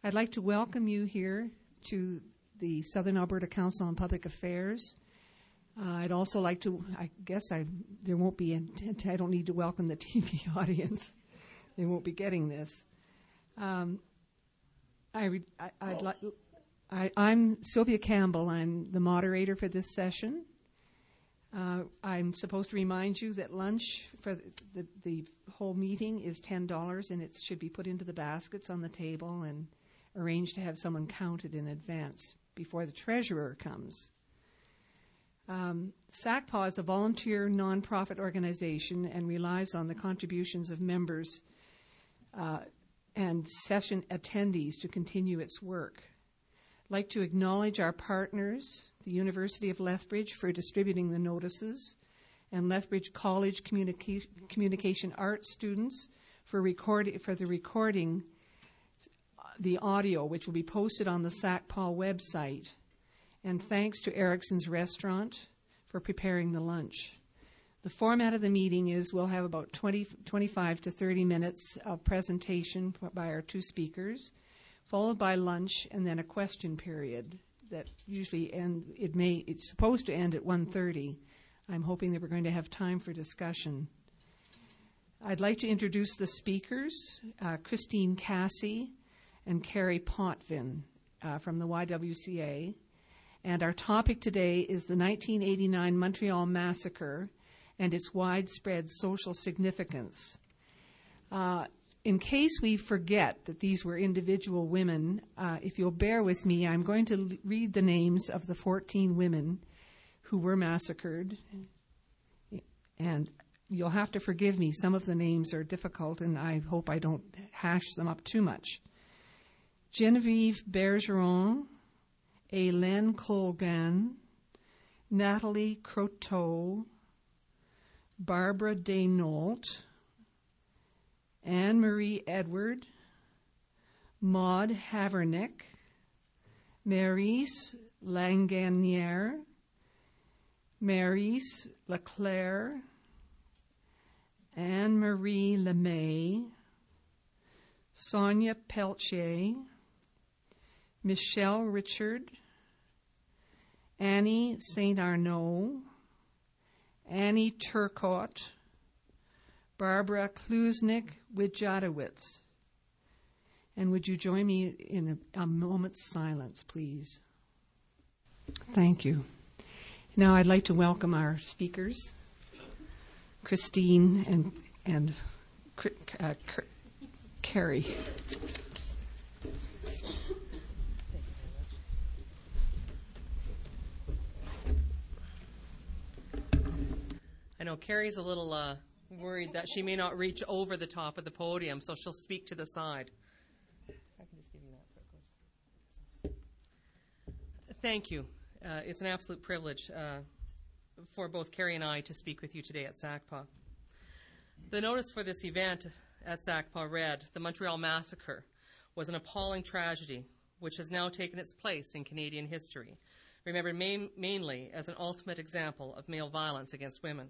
I'd like to welcome you here to the Southern Alberta Council on Public Affairs. I'd also like to, I don't need to welcome the TV audience. They won't be getting this. I'm Sylvia Campbell. I'm the moderator for this session. I'm supposed to remind you that lunch for the whole meeting is $10, and it should be put into the baskets on the table and arranged to have someone count it in advance before the treasurer comes. SACPA is a volunteer nonprofit organization and relies on the contributions of members and session attendees to continue its work. I'd like to acknowledge our partners, the University of Lethbridge for distributing the notices, and Lethbridge College Communication Arts students for the recording the audio, which will be posted on the SACPA website. And thanks to Erickson's Restaurant for preparing the lunch. The format of the meeting is we'll have about 25 to 30 minutes of presentation by our two speakers, followed by lunch and then a question period that usually it's supposed to end at 1:30. I'm hoping that we're going to have time for discussion. I'd like to introduce the speakers, Christine Cassie and Carrie Potvin from the YWCA. And our topic today is the 1989 Montreal Massacre and its widespread social significance. In case we forget that these were individual women, if you'll bear with me, I'm going to read the names of the 14 women who were massacred. And you'll have to forgive me. Some of the names are difficult, and I hope I don't hash them up too much. Genevieve Bergeron, Hélène Colgan, Nathalie Croteau, Barbara Desnault, Anne-Marie Edward, Maud Havernick, Maryse Langanière, Maryse Leclerc, Anne-Marie Lemay, Sonia Peltier, Michelle Richard, Annie St. Arnaud, Annie Turcotte, Barbara Klusnick-Wijadowicz. And would you join me in a moment's silence, please? Thank you. Now I'd like to welcome our speakers, Christine and Carrie. I know Carrie's a little worried that she may not reach over the top of the podium, so she'll speak to the side. I can just give you that so it goes. Thank you. It's an absolute privilege for both Carrie and I to speak with you today at SACPA. The notice for this event at SACPA read, "The Montreal Massacre was an appalling tragedy which has now taken its place in Canadian history, remembered mainly as an ultimate example of male violence against women."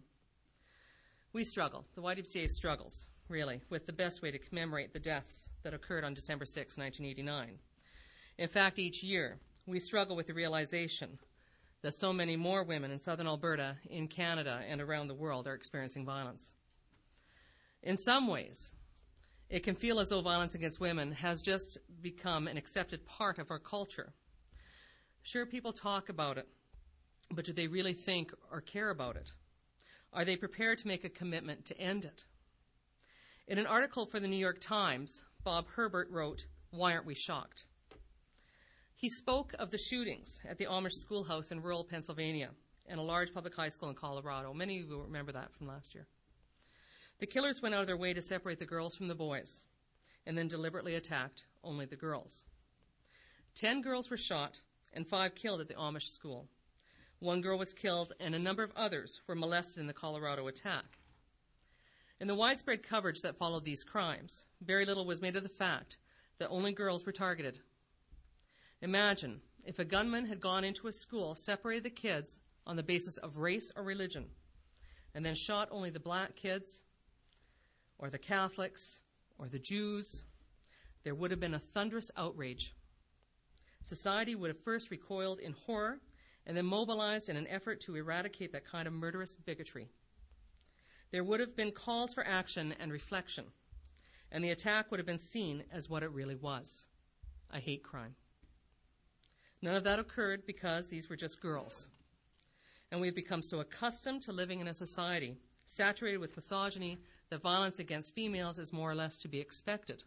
We struggle, the YWCA struggles, really, with the best way to commemorate the deaths that occurred on December 6, 1989. In fact, each year, we struggle with the realization that so many more women in southern Alberta, in Canada, and around the world are experiencing violence. In some ways, it can feel as though violence against women has just become an accepted part of our culture. Sure, people talk about it, but do they really think or care about it? Are they prepared to make a commitment to end it? In an article for the New York Times, Bob Herbert wrote, "Why aren't we shocked?" He spoke of the shootings at the Amish schoolhouse in rural Pennsylvania and a large public high school in Colorado. Many of you will remember that from last year. The killers went out of their way to separate the girls from the boys and then deliberately attacked only the girls. 10 girls were shot and 5 killed at the Amish school. 1 girl was killed, and a number of others were molested in the Colorado attack. In the widespread coverage that followed these crimes, very little was made of the fact that only girls were targeted. Imagine if a gunman had gone into a school, separated the kids on the basis of race or religion, and then shot only the black kids, or the Catholics, or the Jews. there would have been a thunderous outrage. Society would have first recoiled in horror and then mobilized in an effort to eradicate that kind of murderous bigotry. There would have been calls for action and reflection, and the attack would have been seen as what it really was, a hate crime. None of that occurred because these were just girls. And we've become so accustomed to living in a society saturated with misogyny that violence against females is more or less to be expected.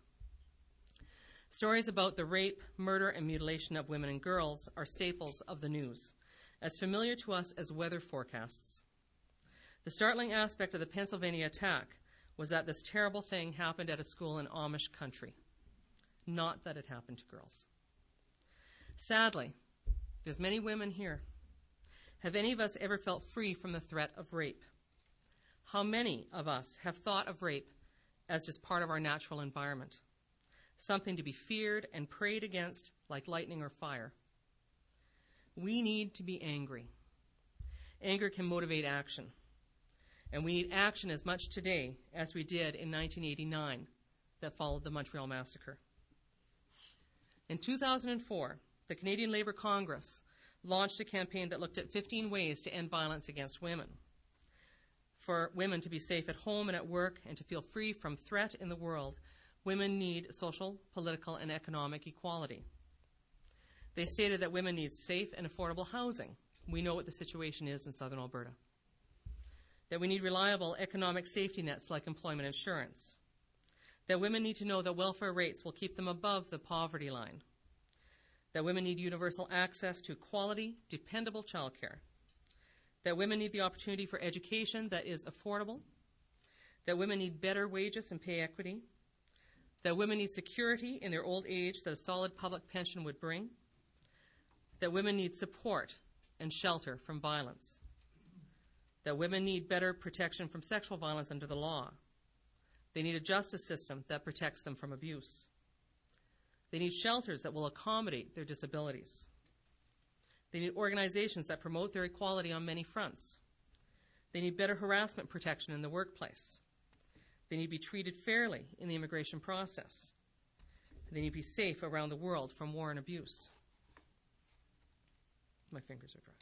Stories about the rape, murder, and mutilation of women and girls are staples of the news, as familiar to us as weather forecasts. The startling aspect of the Pennsylvania attack was that this terrible thing happened at a school in Amish country, not that it happened to girls. Sadly, there's many women here. Have any of us ever felt free from the threat of rape? How many of us have thought of rape as just part of our natural environment, something to be feared and prayed against like lightning or fire? We need to be angry. Anger can motivate action. And we need action as much today as we did in 1989 that followed the Montreal Massacre. In 2004, the Canadian Labour Congress launched a campaign that looked at 15 ways to end violence against women. For women to be safe at home and at work and to feel free from threat in the world, women need social, political, and economic equality. They stated that women need safe and affordable housing. We know what the situation is in southern Alberta. That we need reliable economic safety nets like employment insurance. That women need to know that welfare rates will keep them above the poverty line. That women need universal access to quality, dependable childcare. That women need the opportunity for education that is affordable. That women need better wages and pay equity. That women need security in their old age that a solid public pension would bring. That women need support and shelter from violence. That women need better protection from sexual violence under the law. They need a justice system that protects them from abuse. They need shelters that will accommodate their disabilities. They need organizations that promote their equality on many fronts. They need better harassment protection in the workplace. They need to be treated fairly in the immigration process. They need to be safe around the world from war and abuse. My fingers are dry.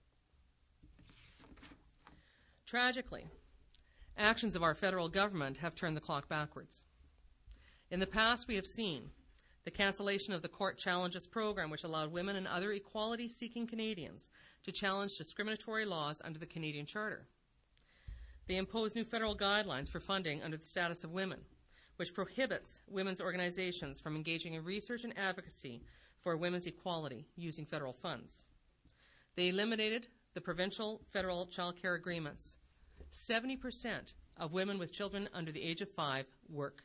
Tragically, actions of our federal government have turned the clock backwards. In the past, we have seen the cancellation of the Court Challenges program, which allowed women and other equality-seeking Canadians to challenge discriminatory laws under the Canadian Charter. They imposed new federal guidelines for funding under the status of women, which prohibits women's organizations from engaging in research and advocacy for women's equality using federal funds. They eliminated the provincial federal child care agreements. 70% of women with children under the age of 5 work.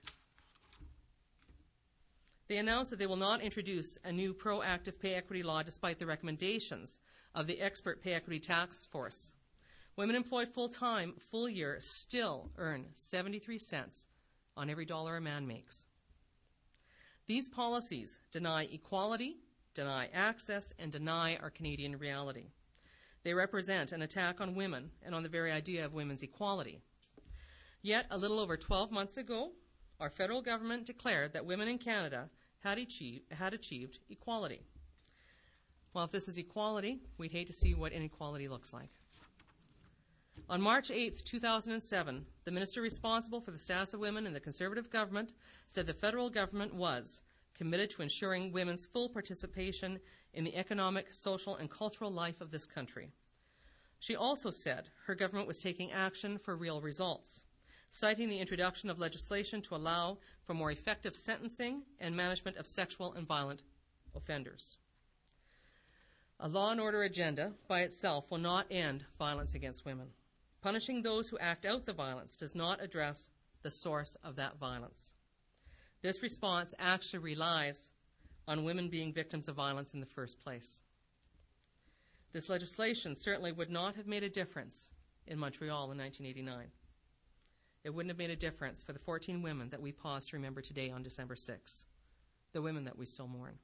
They announced that they will not introduce a new proactive pay equity law despite the recommendations of the expert pay equity task force. Women employed full-time, full year, still earn 73 cents on every dollar a man makes. These policies deny equality, deny access, and deny our Canadian reality. They represent an attack on women and on the very idea of women's equality. Yet, a little over 12 months ago, our federal government declared that women in Canada had achieved equality. Well, if this is equality, we'd hate to see what inequality looks like. On March 8, 2007, the minister responsible for the status of women in the Conservative government said the federal government was committed to ensuring women's full participation in the economic, social, and cultural life of this country. She also said her government was taking action for real results, citing the introduction of legislation to allow for more effective sentencing and management of sexual and violent offenders. A law and order agenda by itself will not end violence against women. Punishing those who act out the violence does not address the source of that violence. This response actually relies on women being victims of violence in the first place. This legislation certainly would not have made a difference in Montreal in 1989. It wouldn't have made a difference for the 14 women that we pause to remember today on December 6th, the women that we still mourn.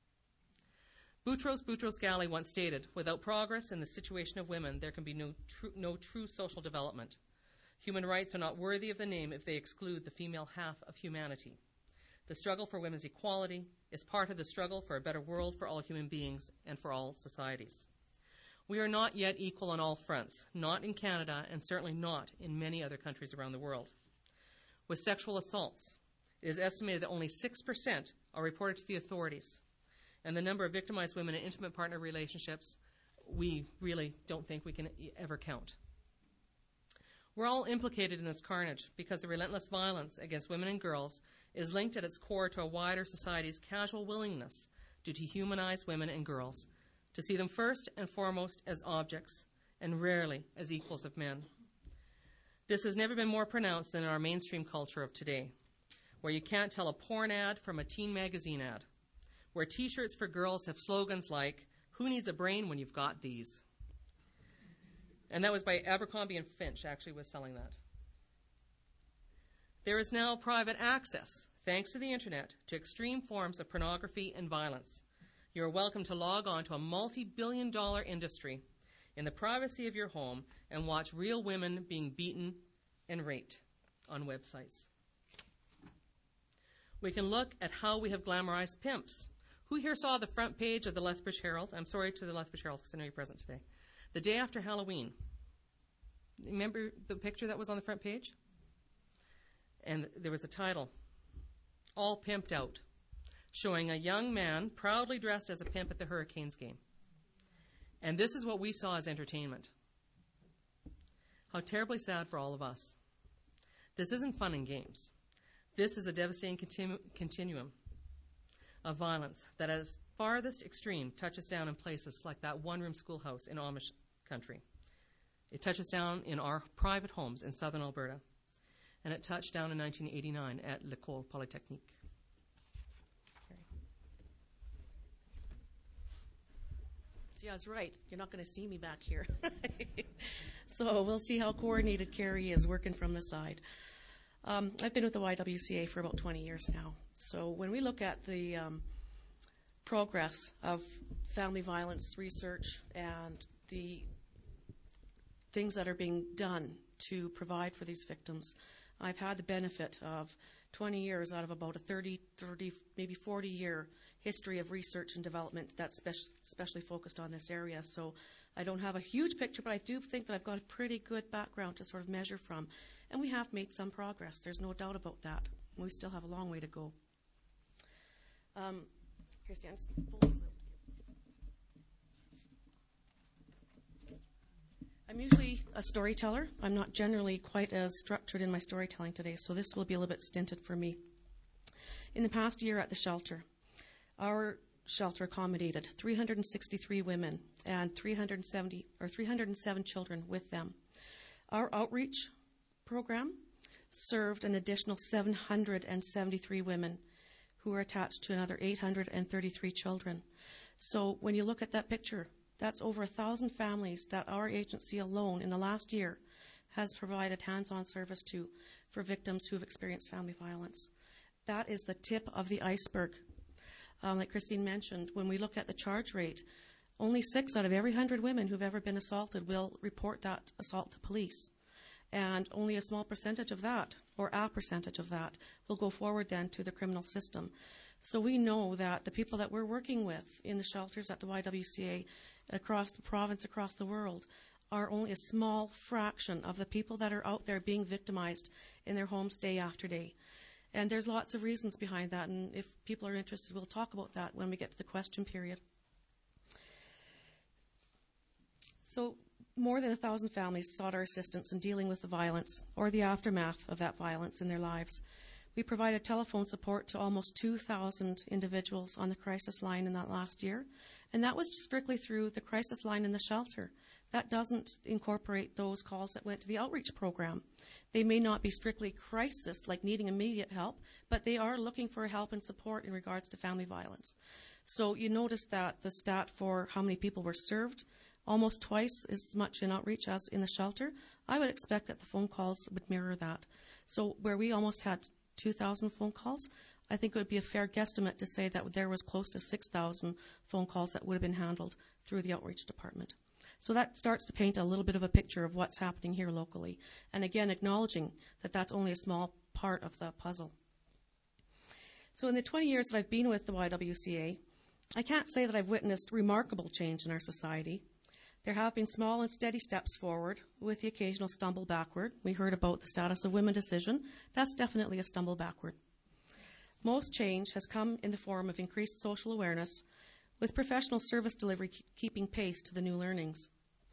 Boutros Ghali once stated, "Without progress in the situation of women, there can be no true social development. Human rights are not worthy of the name if they exclude the female half of humanity. The struggle for women's equality is part of the struggle for a better world for all human beings and for all societies. We are not yet equal on all fronts, not in Canada and certainly not in many other countries around the world. With sexual assaults, it is estimated that only 6% are reported to the authorities, and the number of victimized women in intimate partner relationships we really don't think we can ever count. We're all implicated in this carnage because the relentless violence against women and girls is linked at its core to a wider society's casual willingness to dehumanize women and girls, to see them first and foremost as objects and rarely as equals of men. This has never been more pronounced than in our mainstream culture of today, where you can't tell a porn ad from a teen magazine ad, where T-shirts for girls have slogans like, "Who needs a brain when you've got these?" And that was by Abercrombie and Finch, actually was selling that. There is now private access, thanks to the internet, to extreme forms of pornography and violence. You're welcome to log on to a multi-billion-dollar industry in the privacy of your home and watch real women being beaten and raped on websites. We can look at how we have glamorized pimps. Who here saw the front page of the Lethbridge Herald? I'm sorry to the Lethbridge Herald because I know you're present today. The day after Halloween. Remember the picture that was on the front page? And there was a title, "All Pimped Out," showing a young man proudly dressed as a pimp at the Hurricanes game. And this is what we saw as entertainment. How terribly sad for all of us. This isn't fun and games. This is a devastating continuum of violence that at its farthest extreme touches down in places like that one-room schoolhouse in Amish country. It touches down in our private homes in southern Alberta. And it touched down in 1989 at L'École Polytechnique. See, I was right. You're not going to see me back here. So we'll see how coordinated Carrie is working from the side. I've been with the YWCA for about 20 years now. So when we look at the progress of family violence research and the things that are being done to provide for these victims, I've had the benefit of 20 years out of about a 30, maybe 40-year history of research and development that's especially focused on this area. So I don't have a huge picture, but I do think that I've got a pretty good background to sort of measure from. And we have made some progress. There's no doubt about that. We still have a long way to go. Christiane, just pull these out. I'm usually a storyteller. I'm not generally quite as structured in my storytelling today, so this will be a little bit stinted for me. In the past year at the shelter, our shelter accommodated 363 women and 307 children with them. Our outreach program served an additional 773 women who are attached to another 833 children. So when you look at that picture, that's over 1,000 families that our agency alone in the last year has provided hands-on service to for victims who have experienced family violence. That is the tip of the iceberg. Like Christine mentioned, when we look at the charge rate, only 6 out of every 100 women who've ever been assaulted will report that assault to police. And only a small percentage of that, or a percentage of that, will go forward then to the criminal system. So we know that the people that we're working with in the shelters at the YWCA, across the province, across the world, are only a small fraction of the people that are out there being victimized in their homes day after day. And there's lots of reasons behind that, and if people are interested, we'll talk about that when we get to the question period. So more than 1,000 families sought our assistance in dealing with the violence or the aftermath of that violence in their lives. We provided telephone support to almost 2,000 individuals on the crisis line in that last year, and that was strictly through the crisis line in the shelter. That doesn't incorporate those calls that went to the outreach program. They may not be strictly crisis, like needing immediate help, but they are looking for help and support in regards to family violence. So you notice that the stat for how many people were served, almost twice as much in outreach as in the shelter. I would expect that the phone calls would mirror that. So where we almost had 2,000 phone calls, I think it would be a fair guesstimate to say that there was close to 6,000 phone calls that would have been handled through the outreach department. So that starts to paint a little bit of a picture of what's happening here locally. And again, acknowledging that that's only a small part of the puzzle. So in the 20 years that I've been with the YWCA, I can't say that I've witnessed remarkable change in our society. There have been small and steady steps forward, with the occasional stumble backward. We heard about the status of women decision. That's definitely a stumble backward. Most change has come in the form of increased social awareness, with professional service delivery keeping pace to the new learnings.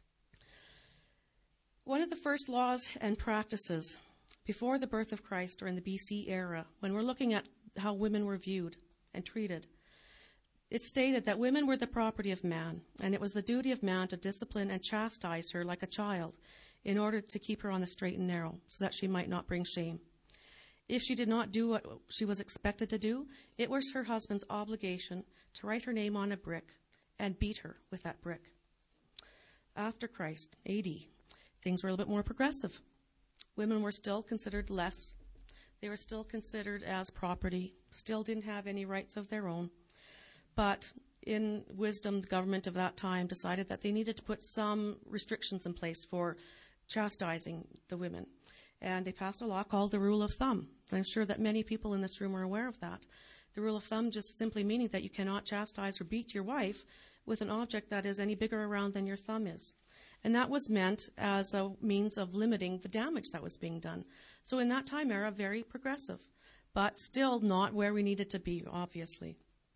One of the first laws and practices before the birth of Christ, or in the BC era, when we're looking at how women were viewed and treated, it stated that women were the property of man, and it was the duty of man to discipline and chastise her like a child in order to keep her on the straight and narrow, so that she might not bring shame. If she did not do what she was expected to do, it was her husband's obligation to write her name on a brick and beat her with that brick. After Christ, AD, things were a little bit more progressive. Women were still considered less. They were still considered as property, still didn't have any rights of their own. But in wisdom, the government of that time decided that they needed to put some restrictions in place for chastising the women. And they passed a law called the Rule of Thumb. I'm sure that many people in this room are aware of that. The Rule of Thumb just simply meaning that you cannot chastise or beat your wife with an object that is any bigger around than your thumb is. And that was meant as a means of limiting the damage that was being done. So in that time era, very progressive, but still not where we needed to be, obviously.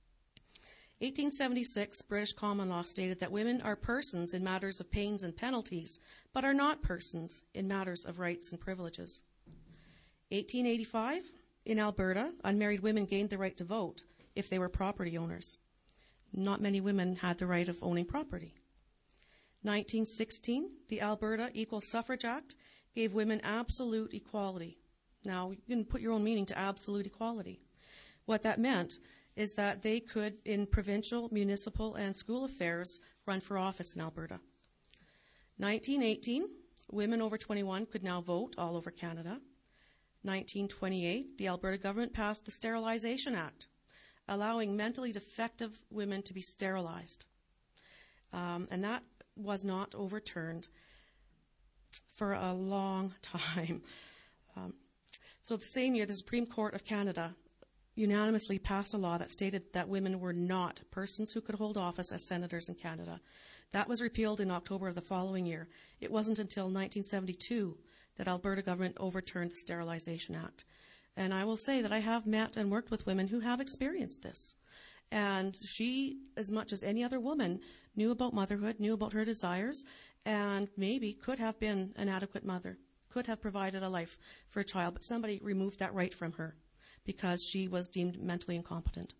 1876, British common law stated that women are persons in matters of pains and penalties, but are not persons in matters of rights and privileges. 1885, in Alberta, unmarried women gained the right to vote if they were property owners. Not many women had the right of owning property. 1916, the Alberta Equal Suffrage Act gave women absolute equality. Now, you can put your own meaning to absolute equality. What that meant is that they could, in provincial, municipal, and school affairs, run for office in Alberta. 1918, women over 21 could now vote all over Canada. 1928, the Alberta government passed the Sterilization Act, allowing mentally defective women to be sterilized. And that was not overturned for a long time. So the same year, the Supreme Court of Canada unanimously passed a law that stated that women were not persons who could hold office as senators in Canada. That was repealed in October of the following year. It wasn't until 1972 that Alberta government overturned the Sterilization Act. And I will say that I have met and worked with women who have experienced this. And she, as much as any other woman, knew about motherhood, knew about her desires, and maybe could have been an adequate mother, could have provided a life for a child, but somebody removed that right from her because she was deemed mentally incompetent.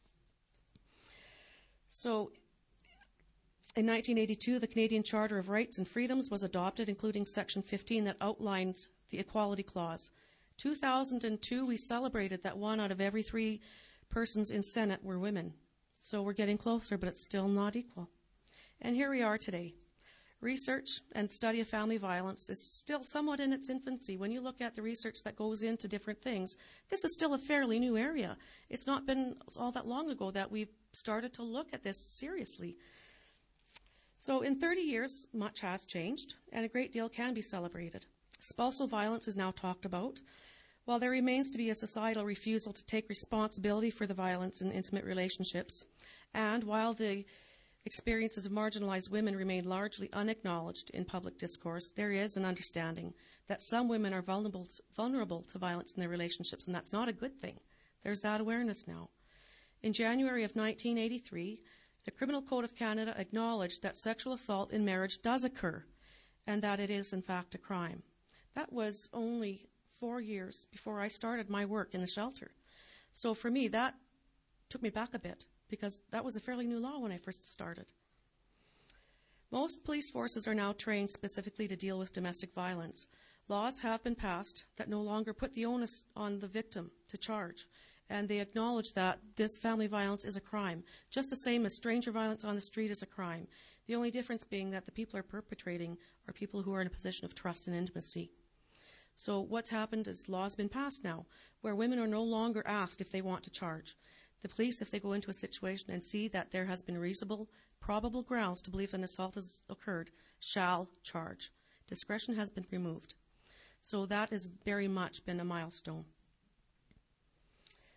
So, in 1982, the Canadian Charter of Rights and Freedoms was adopted, including Section 15 that outlines the Equality Clause. 2002, we celebrated that 1 out of every 3 persons in Senate were women. So we're getting closer, but it's still not equal. And here we are today. Research and study of family violence is still somewhat in its infancy. When you look at the research that goes into different things, this is still a fairly new area. It's not been all that long ago that we've started to look at this seriously. So in 30 years, much has changed, and a great deal can be celebrated. Spousal violence is now talked about, while there remains to be a societal refusal to take responsibility for the violence in intimate relationships, and while the experiences of marginalized women remain largely unacknowledged in public discourse, there is an understanding that some women are vulnerable to violence in their relationships, and that's not a good thing. There's that awareness now. In January of 1983, the Criminal Code of Canada acknowledged that sexual assault in marriage does occur, and that it is, in fact, a crime. That was only 4 years before I started my work in the shelter. So for me, that took me back a bit, because that was a fairly new law when I first started. Most police forces are now trained specifically to deal with domestic violence. Laws have been passed that no longer put the onus on the victim to charge, and they acknowledge that this family violence is a crime, just the same as stranger violence on the street is a crime. The only difference being that the people are perpetrating are people who are in a position of trust and intimacy. So what's happened is laws been passed now, where women are no longer asked if they want to charge. The police, if they go into a situation and see that there has been reasonable, probable grounds to believe an assault has occurred, shall charge. Discretion has been removed. So that has very much been a milestone.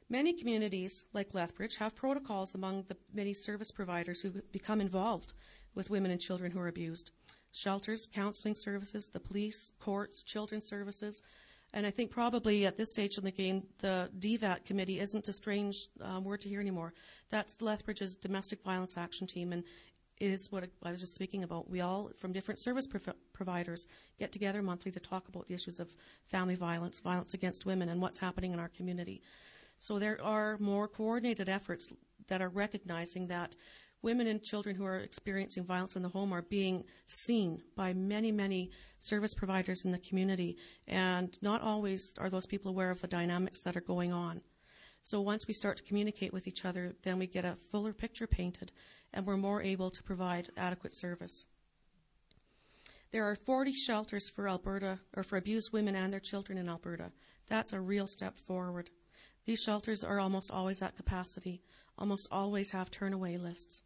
Many communities, like Lethbridge, have protocols among the many service providers who become involved with women and children who are abused. Shelters, counseling services, the police, courts, children's services. And I think probably at this stage in the game, the DVAT committee isn't a strange word to hear anymore. That's Lethbridge's Domestic Violence Action Team, and it is what I was just speaking about. We all, from different service providers, get together monthly to talk about the issues of family violence, violence against women, and what's happening in our community. So there are more coordinated efforts that are recognizing that women and children who are experiencing violence in the home are being seen by many, many service providers in the community, and not always are those people aware of the dynamics that are going on. So once we start to communicate with each other, then we get a fuller picture painted, and we're more able to provide adequate service. There are 40 shelters for Alberta, or for abused women and their children in Alberta. That's a real step forward. These shelters are almost always at capacity, almost always have turn-away lists.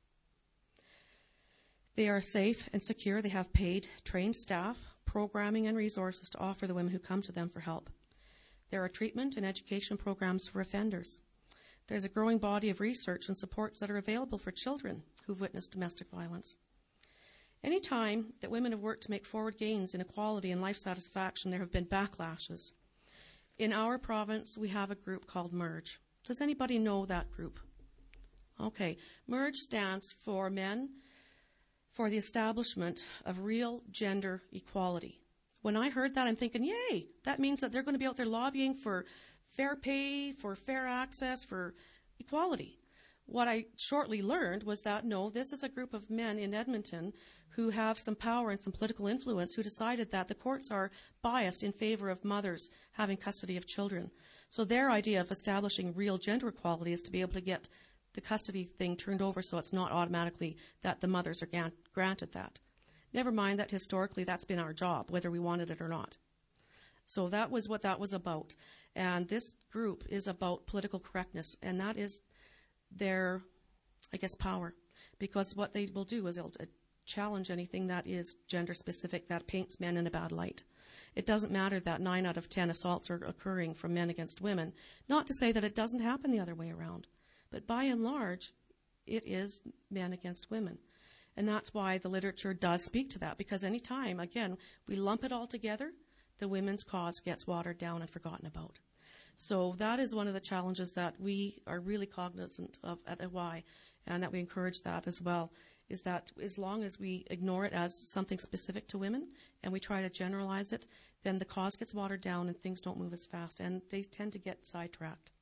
They are safe and secure. They have paid, trained staff, programming, and resources to offer the women who come to them for help. There are treatment and education programs for offenders. There's a growing body of research and supports that are available for children who've witnessed domestic violence. Any time that women have worked to make forward gains in equality and life satisfaction, there have been backlashes. In our province, we have a group called MERGE. Does anybody know that group? Okay. MERGE stands for Men for the Establishment of Real Gender Equality. When I heard that, I'm thinking, yay, that means that they're going to be out there lobbying for fair pay, for fair access, for equality. What I shortly learned was that, no, this is a group of men in Edmonton who have some power and some political influence who decided that the courts are biased in favor of mothers having custody of children. So their idea of establishing real gender equality is to be able to get the custody thing turned over so it's not automatically that the mothers are granted that. Never mind that historically that's been our job, whether we wanted it or not. So that was what that was about. And this group is about political correctness, and that is their, I guess, power. Because what they will do is they'll challenge anything that is gender-specific, that paints men in a bad light. It doesn't matter that 9 out of 10 assaults are occurring from men against women. Not to say that it doesn't happen the other way around. But by and large, it is men against women. And that's why the literature does speak to that, because any time, again, we lump it all together, the women's cause gets watered down and forgotten about. So that is one of the challenges that we are really cognizant of at AY, and that we encourage that as well, is that as long as we ignore it as something specific to women and we try to generalize it, then the cause gets watered down and things don't move as fast, and they tend to get sidetracked.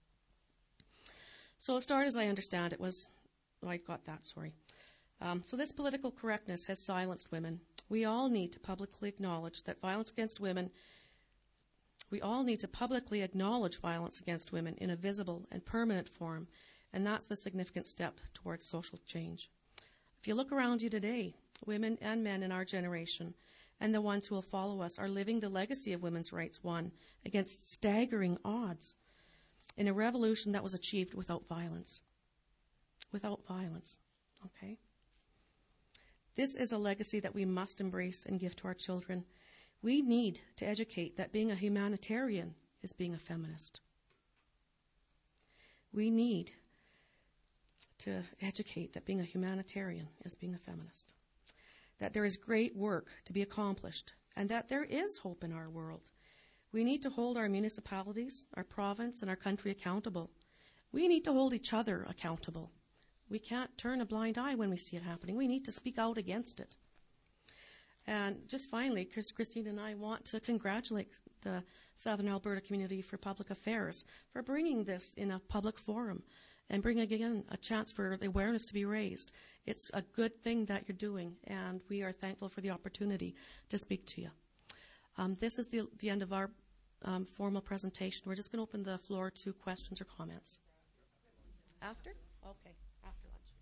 So let's start as I understand it was, oh, I got that, sorry. So this political correctness has silenced women. We all need to publicly acknowledge that violence against women, we all need to publicly acknowledge violence against women in a visible and permanent form, and that's the significant step towards social change. If you look around you today, women and men in our generation and the ones who will follow us are living the legacy of women's rights won against staggering odds in a revolution that was achieved without violence. Without violence, okay? This is a legacy that we must embrace and give to our children. We need to educate that being a humanitarian is being a feminist. We need to educate that being a humanitarian is being a feminist. That there is great work to be accomplished, and that there is hope in our world. We need to hold our municipalities, our province, and our country accountable. We need to hold each other accountable. We can't turn a blind eye when we see it happening. We need to speak out against it. And just finally, Christine and I want to congratulate the Southern Alberta Community for Public Affairs for bringing this in a public forum and bringing, again, a chance for the awareness to be raised. It's a good thing that you're doing, and we are thankful for the opportunity to speak to you. This is the end of our formal presentation. We're just going to open the floor to questions or comments. After? Okay, after lunch.